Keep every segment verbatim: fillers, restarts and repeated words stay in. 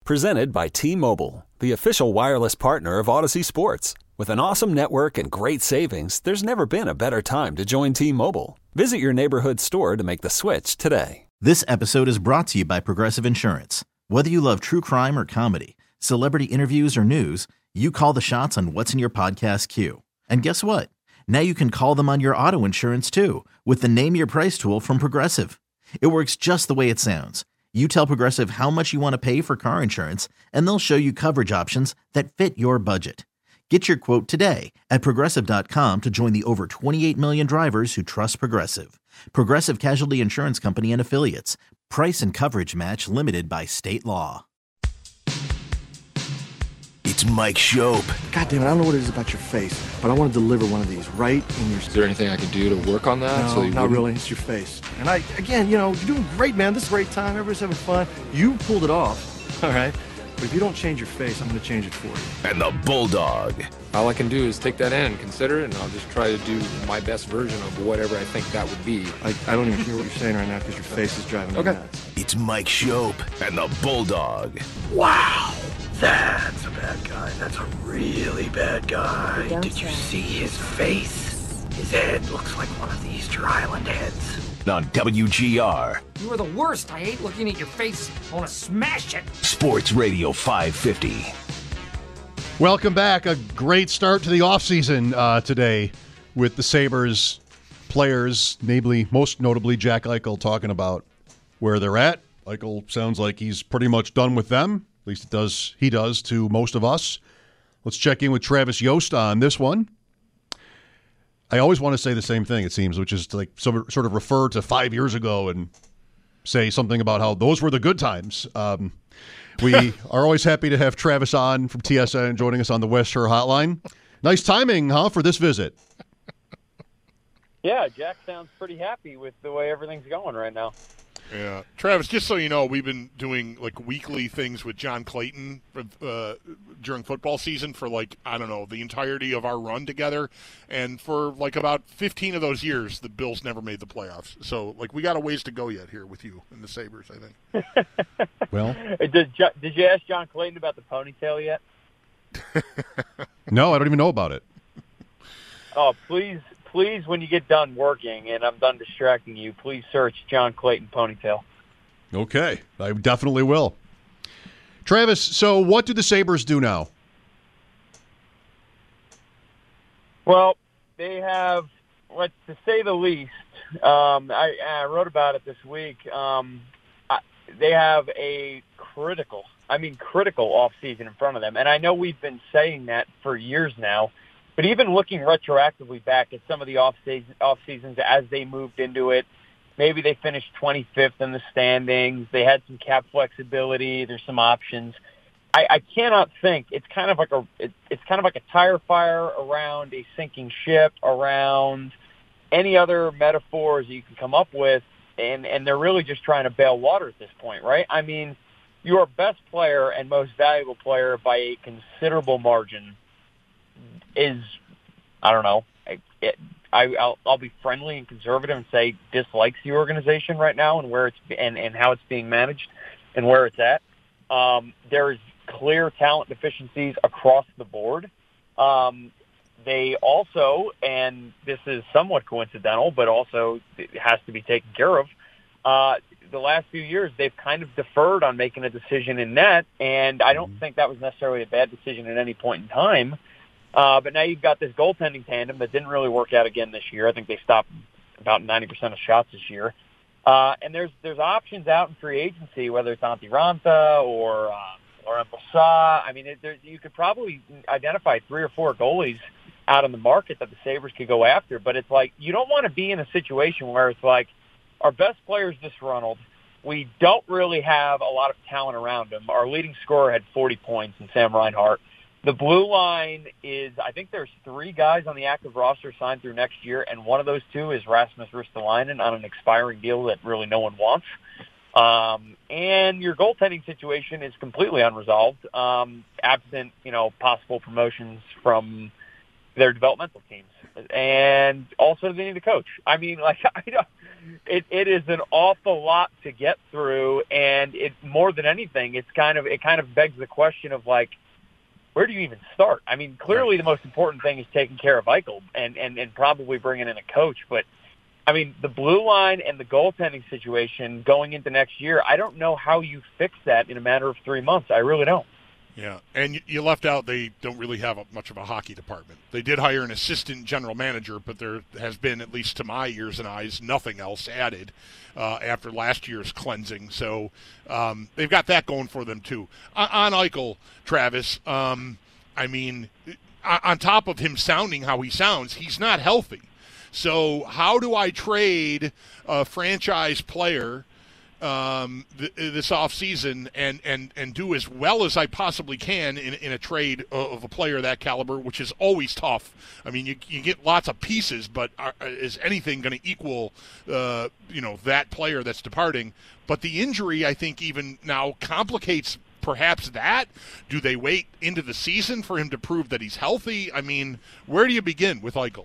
Presented by T-Mobile, the official wireless partner of Odyssey Sports. With an awesome network and great savings, there's never been a better time to join T-Mobile. Visit your neighborhood store to make the switch today. This episode is brought to you by Progressive Insurance. Whether you love true crime or comedy, celebrity interviews or news, you call the shots on what's in your podcast queue. And guess what? Now you can call them on your auto insurance too with the Name Your Price tool from Progressive. It works just the way it sounds. You tell Progressive how much you want to pay for car insurance, and they'll show you coverage options that fit your budget. Get your quote today at Progressive dot com to join the over twenty-eight million drivers who trust Progressive. Progressive Casualty Insurance Company and Affiliates. Price and coverage match limited by state law. It's Mike Schopp. God damn it, I don't know what it is about your face, but I want to deliver one of these right in your... Is there anything I can do to work on that? No, so you not wouldn't... really. It's your face. And I, again, you know, you're doing great, man. This is a great time. Everybody's having fun. You pulled it off, all right? But if you don't change your face, I'm going to change it for you. And the Bulldog. All I can do is take that in and consider it, and I'll just try to do my best version of whatever I think that would be. I, I don't even hear what you're saying right now because your face is driving me okay. nuts. It's Mike Schopp and the Bulldog. Wow. That's a bad guy. That's a really bad guy. Did you see his face? His head looks like one of the Easter Island heads. On W G R. You are the worst. I hate looking at your face. I want to smash it. Sports Radio five fifty. Welcome back. A great start to the offseason uh, today with the Sabres players, namely, most notably Jack Eichel, talking about where they're at. Eichel sounds like he's pretty much done with them. At least it does. He does to most of us. Let's check in with Travis Yost on this one. I always want to say the same thing, it seems, which is to like sort of refer to five years ago and say something about how those were the good times. Um, we are always happy to have Travis on from T S N joining us on the West Shore Hotline. Nice timing, huh, for this visit? Yeah, Jack sounds pretty happy with the way everything's going right now. Yeah, Travis, just so you know, we've been doing like weekly things with John Clayton uh, during football season for like, I don't know, the entirety of our run together. And for like about fifteen of those years, the Bills never made the playoffs. So like we got a ways to go yet here with you and the Sabres, I think. Well, did, did you ask John Clayton about the ponytail yet? No, I don't even know about it. Oh, please. Please, when you get done working and I'm done distracting you, please search John Clayton ponytail. Okay, I definitely will. Travis, so what do the Sabres do now? Well, they have, let's to say the least, um, I, I wrote about it this week. Um, I, they have a critical, I mean critical offseason in front of them. And I know we've been saying that for years now. But even looking retroactively back at some of the off season, off seasons as they moved into it, maybe they finished twenty-fifth in the standings. They had some cap flexibility. There's some options. I, I cannot think. It's kind of like a it, it's kind of like a tire fire around a sinking ship, around any other metaphors that you can come up with, and and they're really just trying to bail water at this point, right? I mean, your best player and most valuable player by a considerable margin is, I don't know, I, it, I, I'll, I'll be friendly and conservative and say dislikes the organization right now and where it's and, and how it's being managed and where it's at. Um, there's clear talent deficiencies across the board. Um, they also, and this is somewhat coincidental, but also it has to be taken care of, uh, the last few years they've kind of deferred on making a decision in net, and I don't think that was necessarily a bad decision at any point in time. Uh, but now you've got this goaltending tandem that didn't really work out again this year. I think they stopped about ninety percent of shots this year. Uh, and there's there's options out in free agency, whether it's Antti Ranta or uh, or Bossa. I mean, it, there, you could probably identify three or four goalies out in the market that the Sabres could go after. But it's like you don't want to be in a situation where it's like our best player's disgruntled. We don't really have a lot of talent around him. Our leading scorer had forty points in Sam Reinhart. The blue line is, I think there's three guys on the active roster signed through next year, and one of those two is Rasmus Ristolainen on an expiring deal that really no one wants. Um, and your goaltending situation is completely unresolved, um, absent, you know, possible promotions from their developmental teams. And also they need a coach. I mean, like, I don't, it, it is an awful lot to get through, and it more than anything, it's kind of it kind of begs the question of like, where do you even start? I mean, clearly the most important thing is taking care of Eichel and, and, and probably bringing in a coach. But, I mean, the blue line and the goaltending situation going into next year, I don't know how you fix that in a matter of three months. I really don't. Yeah, and you left out they don't really have a, much of a hockey department. They did hire an assistant general manager, but there has been, at least to my ears and eyes, nothing else added uh, after last year's cleansing. So um, they've got that going for them, too. On, on Eichel, Travis, um, I mean, on top of him sounding how he sounds, he's not healthy. So how do I trade a franchise player um, th- this offseason and, and, and do as well as I possibly can in, in a trade of a player of that caliber, which is always tough. I mean, you, you get lots of pieces, but are, is anything going to equal, uh, you know, that player that's departing? But the injury, I think, even now complicates perhaps that. Do they wait into the season for him to prove that he's healthy? I mean, where do you begin with Eichel?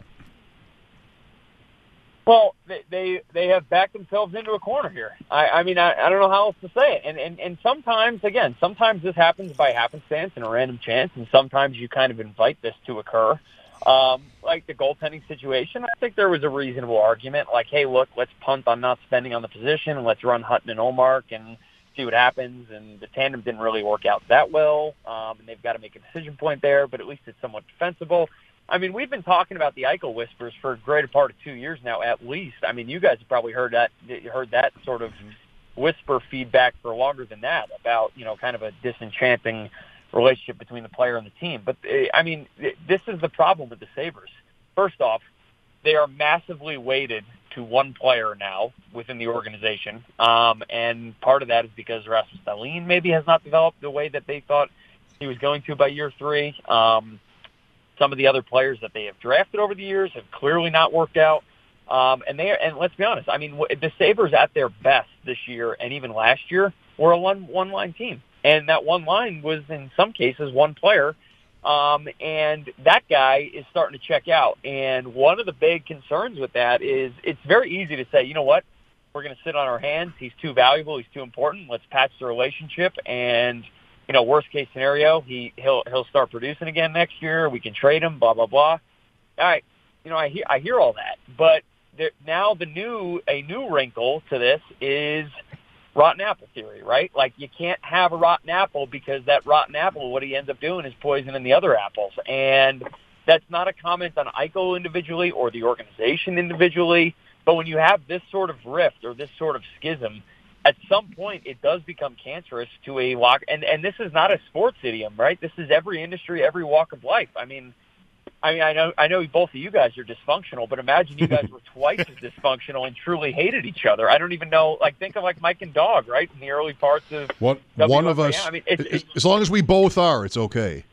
Well, they, they they have backed themselves into a corner here. I, I mean, I, I don't know how else to say it. And, and and sometimes, again, sometimes this happens by happenstance and a random chance, and sometimes you kind of invite this to occur. Um, like the goaltending situation, I think there was a reasonable argument, like, hey, look, let's punt on not spending on the position, and let's run Hutton and Olmark and see what happens. And the tandem didn't really work out that well, um, and they've got to make a decision point there, but at least it's somewhat defensible. I mean, we've been talking about the Eichel whispers for a greater part of two years now, at least. I mean, you guys have probably heard that heard that sort of whisper feedback for longer than that about, you know, kind of a disenchanting relationship between the player and the team. But, I mean, this is the problem with the Sabres. First off, they are massively weighted to one player now within the organization, um, and part of that is because Rasmus Dahlin maybe has not developed the way that they thought he was going to by year three. Um Some of the other players that they have drafted over the years have clearly not worked out. Um, and they are, and let's be honest, I mean, the Sabres at their best this year and even last year were a one, one-line team. And that one line was, in some cases, one player. Um, and that guy is starting to check out. And one of the big concerns with that is it's very easy to say, you know what, we're going to sit on our hands. He's too valuable. He's too important. Let's patch the relationship. And you know, worst case scenario, he he'll he'll start producing again next year. We can trade him. Blah blah blah. All right, you know, I hear I hear all that, but there, now the new a new wrinkle to this is rotten apple theory, right? Like you can't have a rotten apple because that rotten apple, what he ends up doing is poisoning the other apples, and that's not a comment on Eichel individually or the organization individually, but when you have this sort of rift or this sort of schism, at some point, it does become cancerous to a lock. And, and this is not a sports idiom, right? This is every industry, every walk of life. I mean, I mean, I know, I know both of you guys are dysfunctional, but imagine you guys were twice as dysfunctional and truly hated each other. I don't even know. Like, think of like Mike and Dog, right? In the early parts of one, one of us. I mean, it's, it's, as long as we both are, it's okay.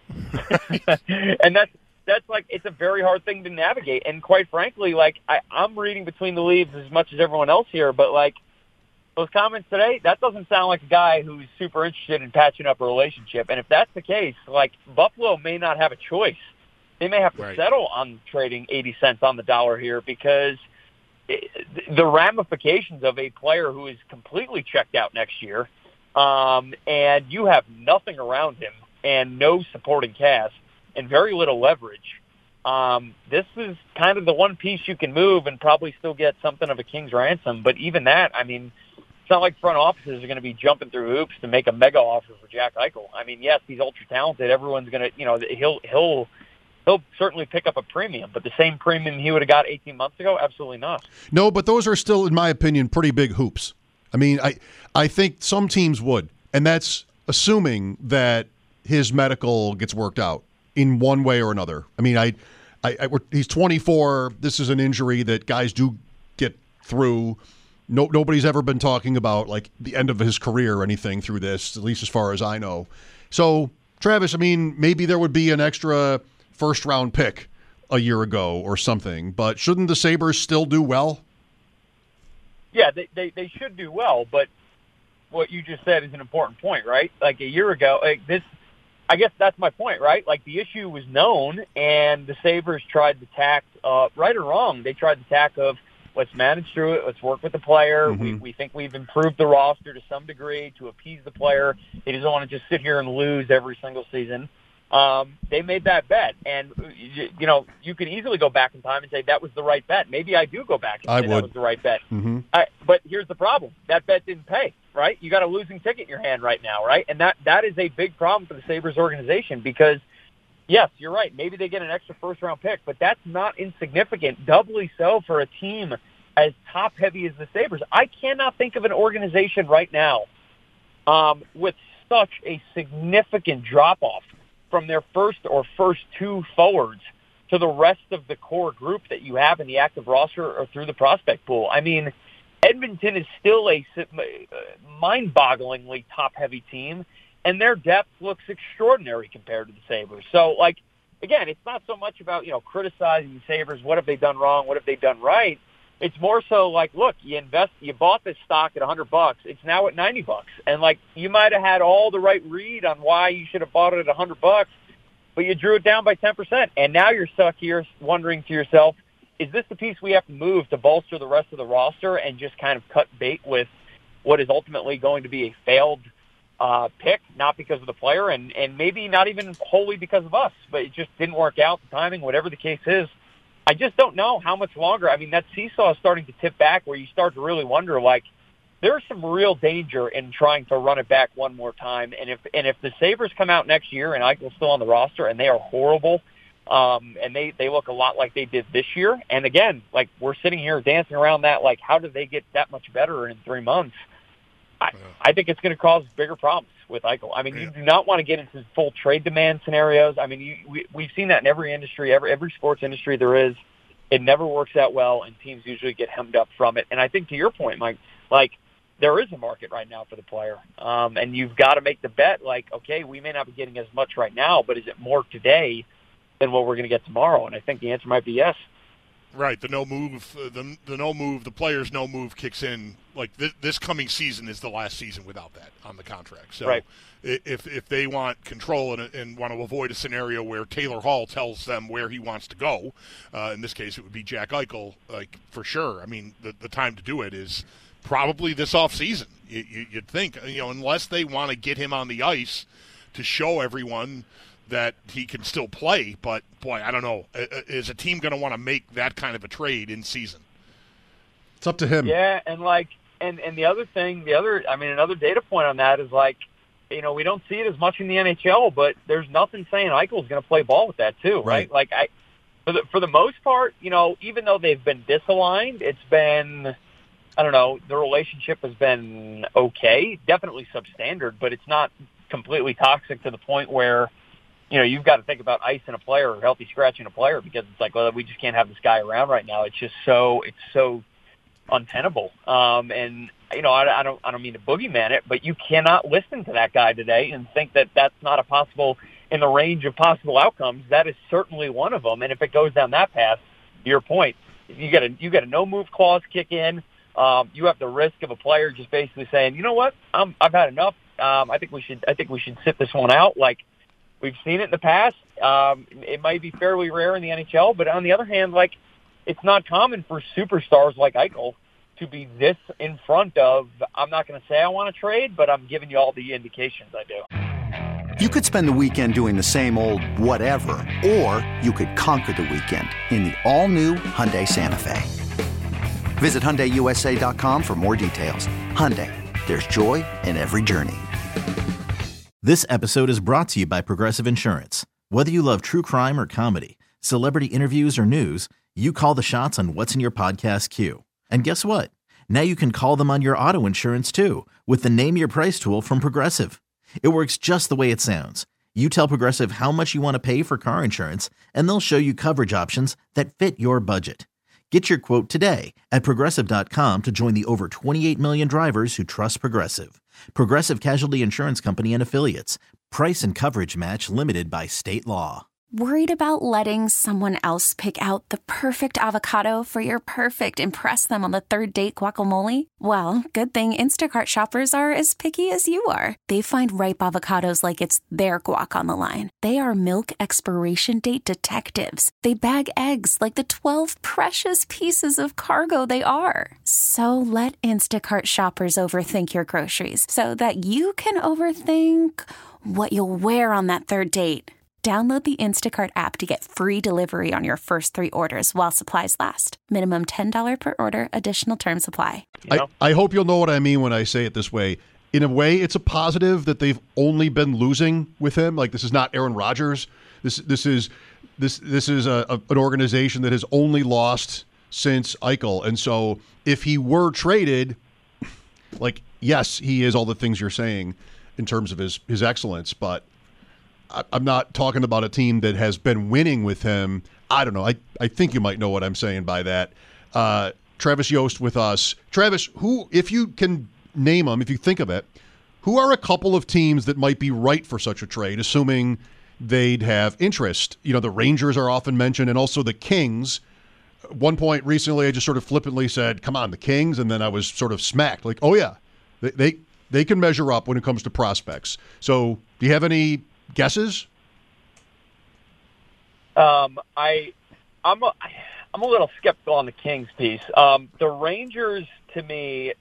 And that's that's like it's a very hard thing to navigate. And quite frankly, like I, I'm reading between the leaves as much as everyone else here, but like. Those comments today, that doesn't sound like a guy who's super interested in patching up a relationship. And if that's the case, like Buffalo may not have a choice. They may have to right. settle on trading eighty cents on the dollar here because it, the ramifications of a player who is completely checked out next year um, and you have nothing around him and no supporting cast and very little leverage, um, this is kind of the one piece you can move and probably still get something of a king's ransom. But even that, I mean, it's not like front offices are going to be jumping through hoops to make a mega offer for Jack Eichel. I mean, yes, he's ultra talented. Everyone's going to, you know, he'll he'll he'll certainly pick up a premium, but the same premium he would have got eighteen months ago, absolutely not. No, but those are still, in my opinion, pretty big hoops. I mean, I I think some teams would, and that's assuming that his medical gets worked out in one way or another. I mean, I, I, I he's twenty-four. This is an injury that guys do get through. No, nobody's ever been talking about like the end of his career or anything through this, at least as far as I know. So, Travis, I mean, maybe there would be an extra first-round pick a year ago or something, but shouldn't the Sabres still do well? Yeah, they, they, they should do well, but what you just said is an important point, right? Like a year ago, like this, I guess that's my point, right? Like the issue was known, and the Sabres tried to tack, uh, right or wrong, they tried to tack of, Let's manage through it. Let's work with the player. Mm-hmm. We we think we've improved the roster to some degree to appease the player. He doesn't want to just sit here and lose every single season. Um, they made that bet, and you, you know you could easily go back in time and say that was the right bet. Maybe I do go back and I say would. that was the right bet. Mm-hmm. I, but here's the problem: that bet didn't pay. Right? You got a losing ticket in your hand right now, right? And that that is a big problem for the Sabres organization because, yes, you're right. Maybe they get an extra first-round pick, but that's not insignificant. Doubly so for a team as top-heavy as the Sabres. I cannot think of an organization right now um, with such a significant drop-off from their first or first two forwards to the rest of the core group that you have in the active roster or through the prospect pool. I mean, Edmonton is still a mind-bogglingly top-heavy team, and their depth looks extraordinary compared to the Sabres. So, like, again, it's not so much about, you know, criticizing the Sabres. What have they done wrong? What have they done right? It's more so like, look, you invest, you bought this stock at a hundred bucks. It's now at ninety bucks, and like you might have had all the right read on why you should have bought it at a hundred bucks, but you drew it down by ten percent, and now you're stuck here wondering to yourself, is this the piece we have to move to bolster the rest of the roster and just kind of cut bait with what is ultimately going to be a failed uh, pick, not because of the player, and and maybe not even wholly because of us, but it just didn't work out, the timing, whatever the case is. I just don't know how much longer. I mean, that seesaw is starting to tip back where you start to really wonder, like, there's some real danger in trying to run it back one more time. And if and if the Sabres come out next year and Eichel's still on the roster and they are horrible, um, and they, they look a lot like they did this year, and again, like, we're sitting here dancing around that, like, how did they get that much better in three months? I, yeah. I think it's going to cause bigger problems with Eichel. I mean, yeah. you do not want to get into full trade demand scenarios. I mean, you, we, we've seen that in every industry, every every sports industry there is. It never works out well, and teams usually get hemmed up from it. And I think to your point, Mike, like, there is a market right now for the player, um, and you've got to make the bet, like, okay, we may not be getting as much right now, but is it more today than what we're going to get tomorrow? And I think the answer might be yes. Right, the no move, uh, the the no move, the player's no move kicks in. Like th- this coming season is the last season without that on the contract. So right. if if they want control and, and want to avoid a scenario where Taylor Hall tells them where he wants to go, uh, in this case it would be Jack Eichel, like for sure. I mean, the the time to do it is probably this off season. You, you, you'd think, you know, unless they want to get him on the ice to show everyone that he can still play, but boy, I don't know. Is a team going to want to make that kind of a trade in season? It's up to him. Yeah, and like, and, and the other thing, the other, I mean, another data point on that is like, you know, we don't see it as much in the N H L, but there's nothing saying Eichel's going to play ball with that too, right? Right. Like, I, for the for the most part, you know, even though they've been disaligned, it's been, I don't know, the relationship has been okay, definitely substandard, but it's not completely toxic to the point where, you know, you've got to think about icing a player or healthy scratching a player because it's like, well, we just can't have this guy around right now. It's just so, it's so untenable. Um, and, you know, I, I don't, I don't mean to boogeyman it, but you cannot listen to that guy today and think that that's not a possible, in the range of possible outcomes. That is certainly one of them. And if it goes down that path, to your point, you get a, you get a no move clause kick in. Um, you have the risk of a player just basically saying, you know what, I'm, I've had enough. Um, I think we should, I think we should sit this one out. Like, we've seen it in the past. Um, it might be fairly rare in the N H L, but on the other hand, like, it's not common for superstars like Eichel to be this in front of, I'm not going to say I want to trade, but I'm giving you all the indications I do. You could spend the weekend doing the same old whatever, or you could conquer the weekend in the all-new Hyundai Santa Fe. Visit Hyundai U S A dot com for more details. Hyundai, there's joy in every journey. This episode is brought to you by Progressive Insurance. Whether you love true crime or comedy, celebrity interviews or news, you call the shots on what's in your podcast queue. And guess what? Now you can call them on your auto insurance too with the Name Your Price tool from Progressive. It works just the way it sounds. You tell Progressive how much you want to pay for car insurance, and they'll show you coverage options that fit your budget. Get your quote today at Progressive dot com to join the over twenty-eight million drivers who trust Progressive. Progressive Casualty Insurance Company and Affiliates. Price and coverage match limited by state law. Worried about letting someone else pick out the perfect avocado for your perfect impress them on the third date guacamole? Well, good thing Instacart shoppers are as picky as you are. They find ripe avocados like it's their guac on the line. They are milk expiration date detectives. They bag eggs like the twelve precious pieces of cargo they are. So let Instacart shoppers overthink your groceries so that you can overthink what you'll wear on that third date. Download the Instacart app to get free delivery on your first three orders while supplies last. Minimum ten dollars per order. Additional terms apply. You know? I, I hope you'll know what I mean when I say it this way. In a way, it's a positive that they've only been losing with him. Like, this is not Aaron Rodgers. This this is this this is a, a, an organization that has only lost since Eichel. And so if he were traded, like, yes, he is all the things you're saying in terms of his, his excellence, but I'm not talking about a team that has been winning with him. I don't know. I, I think you might know what I'm saying by that. Uh, Travis Yost with us. Travis, who, if you can name them, if you think of it, who are a couple of teams that might be right for such a trade, assuming they'd have interest? You know, the Rangers are often mentioned, and also the Kings. At one point recently, I just sort of flippantly said, come on, the Kings, and then I was sort of smacked. Like, oh, yeah, they they, they can measure up when it comes to prospects. So do you have any guesses? Um, I, I'm a, I'm a little skeptical on the Kings piece. Um, the Rangers, to me,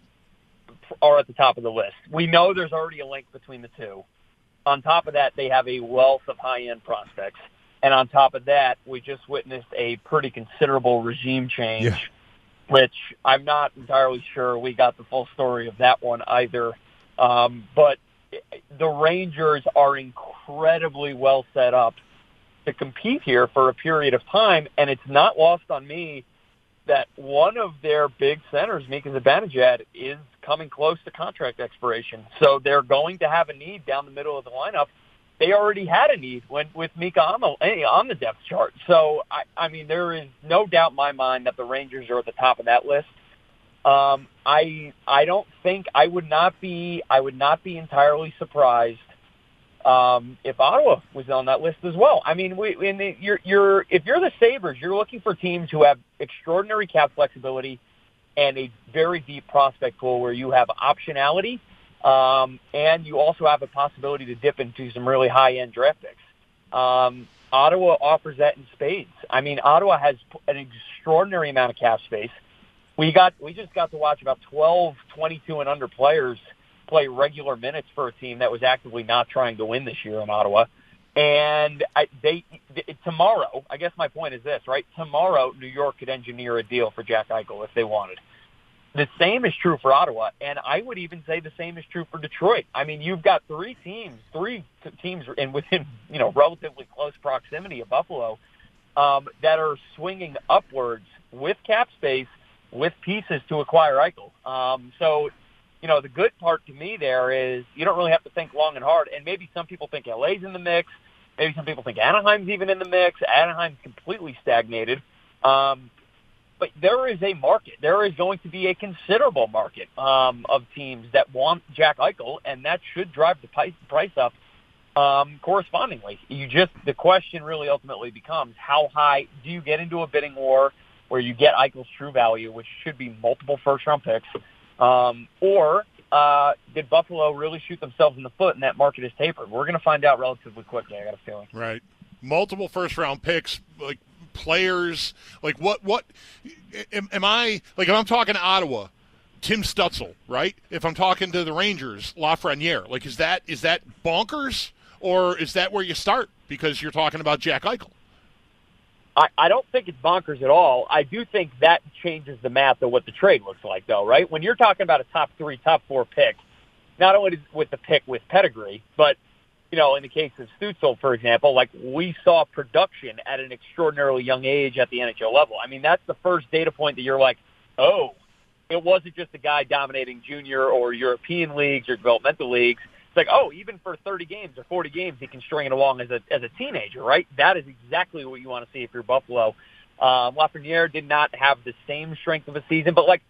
are at the top of the list. We know there's already a link between the two. On top of that, they have a wealth of high-end prospects. And on top of that, we just witnessed a pretty considerable regime change, yeah. which I'm not entirely sure we got the full story of that one either. Um, but the Rangers are incredibly well set up to compete here for a period of time, and it's not lost on me that one of their big centers, Mika Zibanejad, is coming close to contract expiration. So they're going to have a need down the middle of the lineup. They already had a need when with Mika on the, on the depth chart. So, I, I mean, there is no doubt in my mind that the Rangers are at the top of that list. Um, I I don't think I would not be I would not be entirely surprised um, if Ottawa was on that list as well. I mean, we, in the, you're you're if you're the Sabres, you're looking for teams who have extraordinary cap flexibility and a very deep prospect pool where you have optionality, um, and you also have a possibility to dip into some really high end draft picks. Um, Ottawa offers that in spades. I mean, Ottawa has an extraordinary amount of cap space. We got we just got to watch about twelve, twenty-two and under players play regular minutes for a team that was actively not trying to win this year in Ottawa. And I, they, they tomorrow, I guess my point is this, right? Tomorrow, New York could engineer a deal for Jack Eichel if they wanted. The same is true for Ottawa, and I would even say the same is true for Detroit. I mean, you've got three teams, three t- teams in within you know relatively close proximity of Buffalo um, that are swinging upwards with cap space, with pieces to acquire Eichel. Um, so, you know, the good part to me there is you don't really have to think long and hard. And maybe some people think L A's in the mix. Maybe some people think Anaheim's even in the mix. Anaheim's completely stagnated. Um, but there is a market. There is going to be a considerable market um, of teams that want Jack Eichel, and that should drive the price up um, correspondingly. You just the question really ultimately becomes how high do you get into a bidding war where you get Eichel's true value, which should be multiple first-round picks, um, or uh, did Buffalo really shoot themselves in the foot and that market is tapered? We're going to find out relatively quickly, I got a feeling. Right. Multiple first-round picks, like players, like what, what, am, am I, like if I'm talking to Ottawa, Tim Stutzel, right? If I'm talking to the Rangers, Lafreniere, like is that, is that bonkers, or is that where you start because you're talking about Jack Eichel? I, I don't think it's bonkers at all. I do think that changes the math of what the trade looks like, though, right? When you're talking about a top three, top four pick, not only with the pick with pedigree, but, you know, in the case of Stutzel, for example, like we saw production at an extraordinarily young age at the N H L level. I mean, that's the first data point that you're like, oh, it wasn't just a guy dominating junior or European leagues or developmental leagues. It's like, oh, even for thirty games or forty games, he can string it along as a as a teenager, right? That is exactly what you want to see if you're Buffalo. Um, Lafreniere did not have the same strength of a season, but like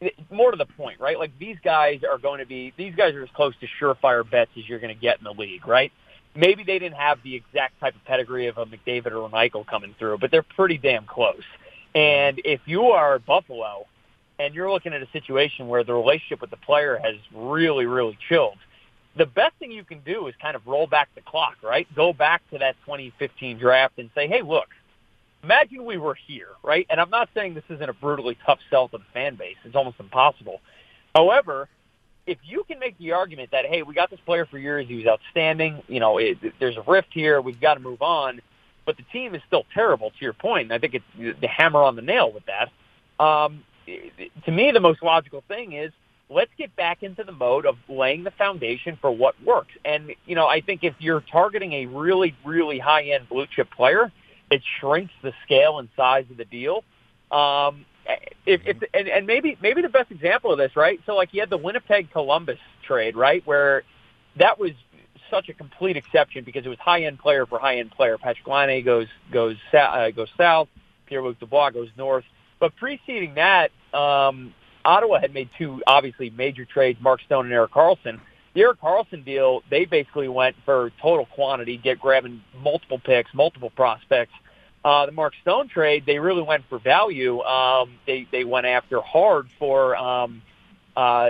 more to the point, right? Like these guys are going to be, these guys are as close to surefire bets as you're going to get in the league, right? Maybe they didn't have the exact type of pedigree of a McDavid or a Michael coming through, but they're pretty damn close. And if you are Buffalo and you're looking at a situation where the relationship with the player has really, really chilled, the best thing you can do is kind of roll back the clock, right? Go back to that twenty fifteen draft and say, hey, look, imagine we were here, right? And I'm not saying this isn't a brutally tough sell to the fan base. It's almost impossible. However, if you can make the argument that, hey, we got this player for years, he was outstanding, you know, it, there's a rift here, we've got to move on, but the team is still terrible, to your point, and I think it's the hammer on the nail with that. Um, to me, the most logical thing is let's get back into the mode of laying the foundation for what works. And, you know, I think if you're targeting a really, really high-end blue-chip player, it shrinks the scale and size of the deal. Um, if, if and, and maybe maybe the best example of this, right? So, like, you had the Winnipeg-Columbus trade, right, where that was such a complete exception because it was high-end player for high-end player. Patrick Laine goes goes uh, goes south. Pierre-Luc Dubois goes north. But preceding that, um, Ottawa had made two, obviously, major trades, Mark Stone and Erik Karlsson. The Erik Karlsson deal, they basically went for total quantity, get grabbing multiple picks, multiple prospects. Uh, the Mark Stone trade, they really went for value. Um, they they went after hard for um, uh,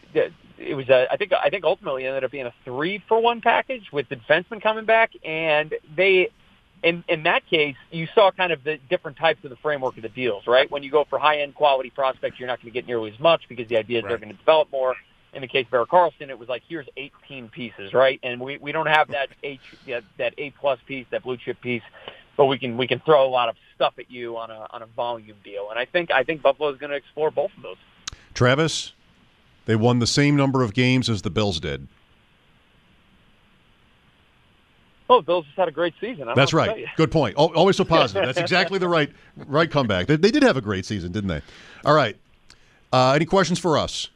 it was a, I think I think ultimately it ended up being a three for one package with the defenseman coming back, and they in in that case you saw kind of the different types of the framework of the deals, right? When you go for high end quality prospects, you're not going to get nearly as much because the idea is right. They're going to develop more. In the case of Erik Karlsson, it was like, here's eighteen pieces, right? And we, we don't have that H that A plus piece, that blue chip piece, but we can we can throw a lot of stuff at you on a on a volume deal. And I think I think Buffalo is going to explore both of those. Travis, they won the same number of games as the Bills did. Oh, the Bills just had a great season. I That's right. Good point. Always so positive. That's exactly the right right comeback. They, they did have a great season, didn't they? All right. Uh, any questions for us?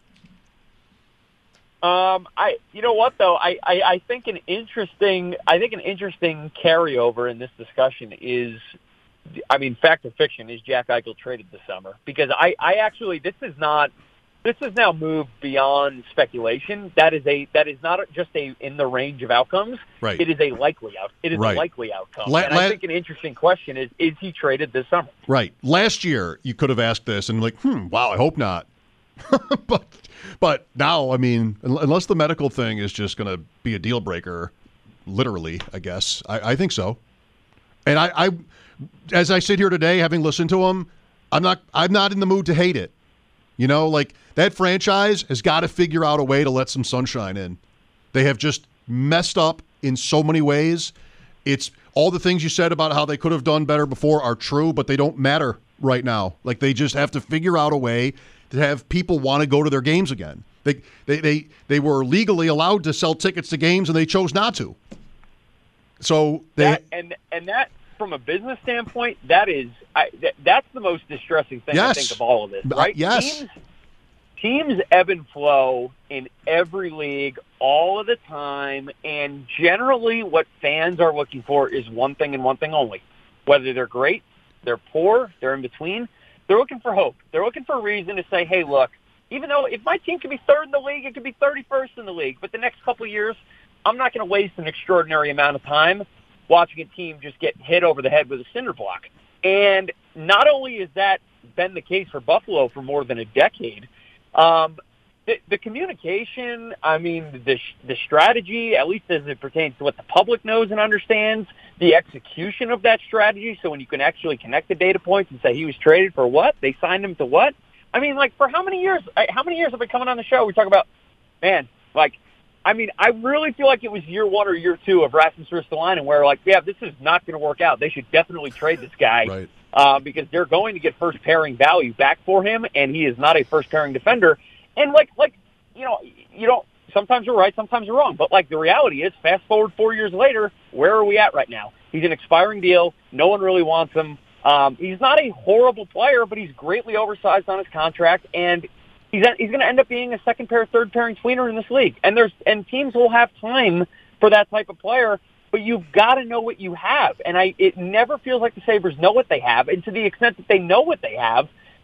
Um, I, you know what though, I, I, I think an interesting, I think an interesting carryover in this discussion is, I mean, fact or fiction, is Jack Eichel traded this summer? Because I, I actually, this is not, this has now moved beyond speculation. That is a, that is not just a in the range of outcomes. Right. It is a likely out. It is right. a likely outcome. La- and I think an interesting question is, is he traded this summer? Right. Last year, you could have asked this and like, hmm, wow, I hope not. but but now, I mean, unless the medical thing is just going to be a deal breaker, literally, I guess, I, I think so. And I, I, as I sit here today, having listened to him, I'm not I'm not in the mood to hate it. You know, like that franchise has got to figure out a way to let some sunshine in. They have just messed up in so many ways. It's all the things you said about how they could have done better before are true, but they don't matter right now. Like they just have to figure out a way to have people want to go to their games again. They they they they were legally allowed to sell tickets to games, and they chose not to. So they that, and and that from a business standpoint, that is I, that, that's the most distressing thing yes. I think of all of this, right? Uh, yes. Teams, teams ebb and flow in every league all of the time, and generally, what fans are looking for is one thing and one thing only: whether they're great, they're poor, they're in between. They're looking for hope. They're looking for a reason to say, hey, look, even though if my team could be third in the league, it could be thirty-first in the league, but the next couple of years, I'm not going to waste an extraordinary amount of time watching a team just get hit over the head with a cinder block. And not only has that been the case for Buffalo for more than a decade, um, the, the communication, I mean, the, the strategy, at least as it pertains to what the public knows and understands, the execution of that strategy, so when you can actually connect the data points and say he was traded for what, they signed him to what. I mean, like, for how many years, how many years have we coming on the show? We talk about, man, like, I mean, I really feel like it was year one or year two of Rasmus Ristolainen where, like, yeah, this is not going to work out. They should definitely trade this guy right. uh, because they're going to get first pairing value back for him, and he is not a first pairing defender. And, like, like you know, you don't, sometimes you're right, sometimes you're wrong. But, like, the reality is, fast forward four years later, where are we at right now? He's an expiring deal. No one really wants him. Um, he's not a horrible player, but he's greatly oversized on his contract, and he's he's going to end up being a second pair, third pairing tweener in this league. And there's and teams will have time for that type of player, but you've got to know what you have. And I it never feels like the Sabres know what they have, and to the extent that they know what they have,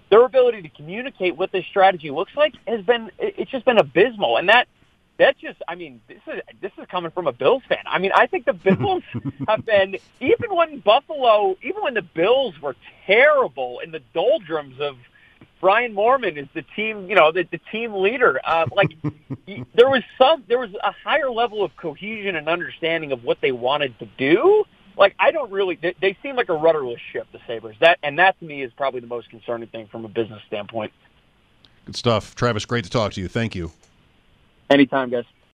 their ability to communicate what this strategy looks like has been, it's just been abysmal. And that, that just, I mean, this is, this is coming from a Bills fan. I mean, I think the Bills have been, even when Buffalo, even when the Bills were terrible in the doldrums of Brian Moorman is the team, you know, the, the team leader. Uh, like there was some, there was a higher level of cohesion and understanding of what they wanted to do. Like, I don't really, they, they seem like a rudderless ship, the Sabres. That, and that to me is probably the most concerning thing from a business standpoint. Good stuff. Travis, great to talk to you. Thank you. Anytime, guys.